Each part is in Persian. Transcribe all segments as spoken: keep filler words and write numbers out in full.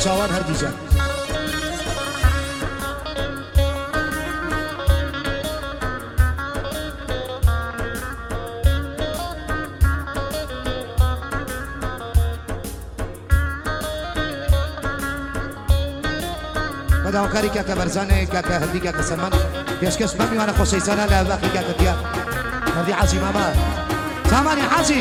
چاوان هر دیجا بداو کاری که برزانه که هندی که سلمان پیشکش ممی وانا خوشی سالا لا باقی که دیا هندی حاجی ماما سامانی حاجی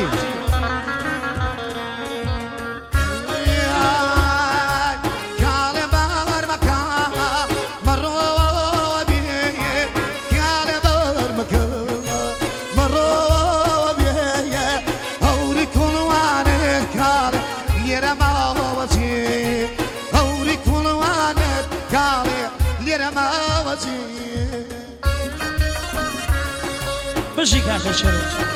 بشی که چرا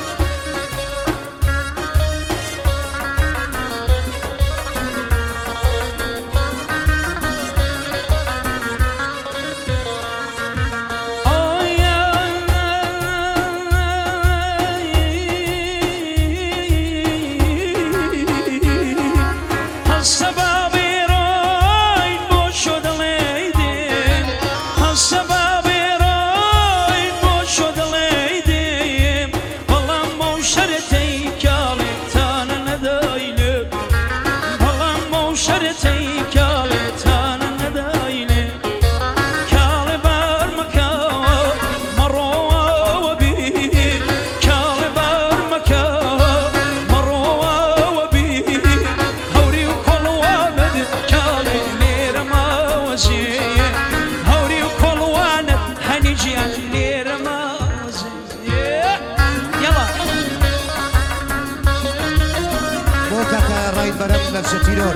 الشتيرون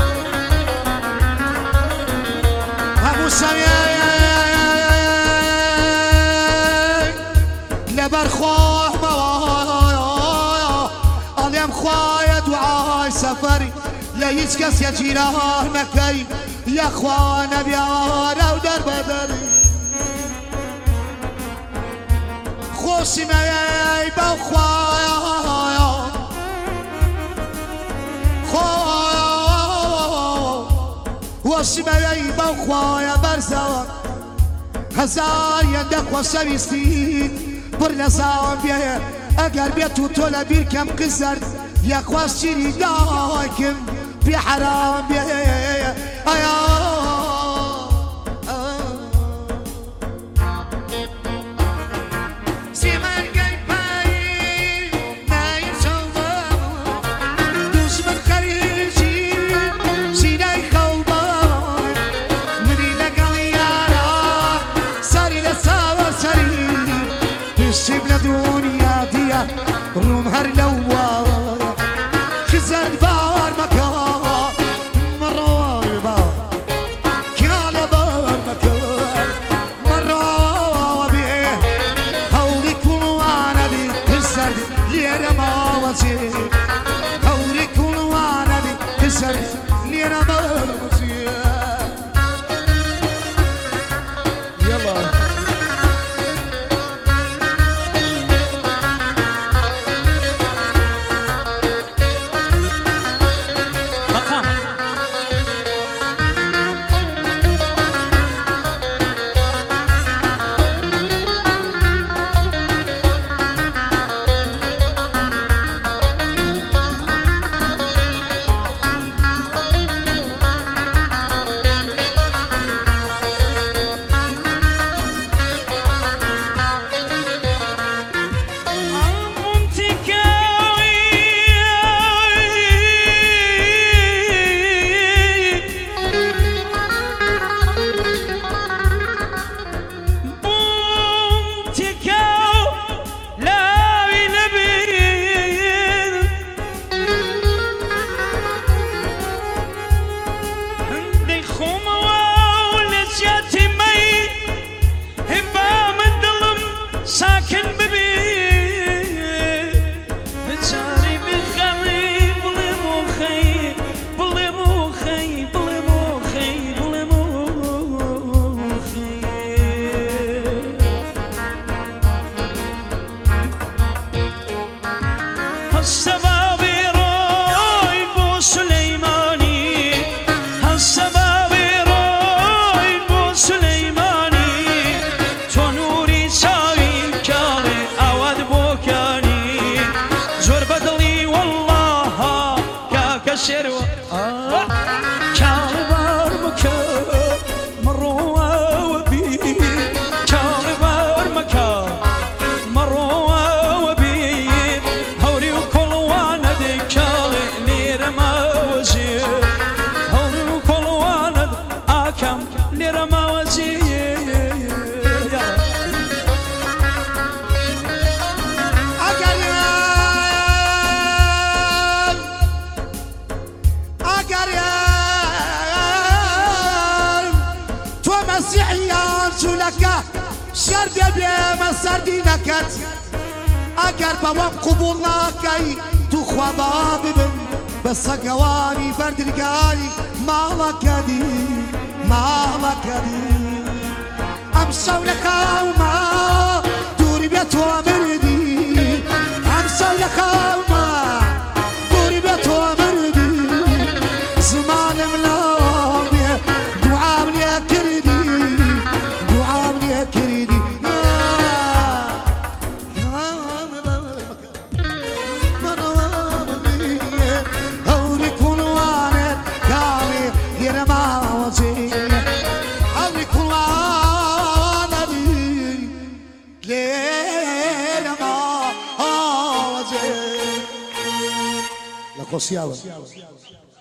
ابو سامي لبر خواه عليم خوايا دعاي سفري لا يسكس يا جيران مكي يا اخوانا بيانا ودر بدري خوشي معي بخوايا خوشی میایی با خواهی برزان هزار یندک و شویستی پر لزان بیه اگر بیا تو طول بیر کم قزر یک خواست چیری دای کم بی حرام بیه آیا روم هر لوا خزر بار مكان مرور بار كيال بار مكان مرور بيه هوليكم وانا بي خزر ليرا ما وزي هوليكم وانا بي خزر ليرا ما وزي يلا السبابي روي بو سليماني السبابي نکرد اگر بوام قبول ناکەی تو خوابا ببن بە سەگەوانی بەردرگانی ماڵەکەدی ماڵەکەدی ئەم شەو لە خاوما دووری بێت تۆ مردی ئەم شەو لە خاوما دووری بێت تۆ مردی زمانم ناوێ دوعام لێ کردی دوعام لێ کردی هەوری کوڵوانت کاڵێ لێرە ماوەجێ هەوری کوڵانەبی لێرە ماوەجێ لە قۆسیاوە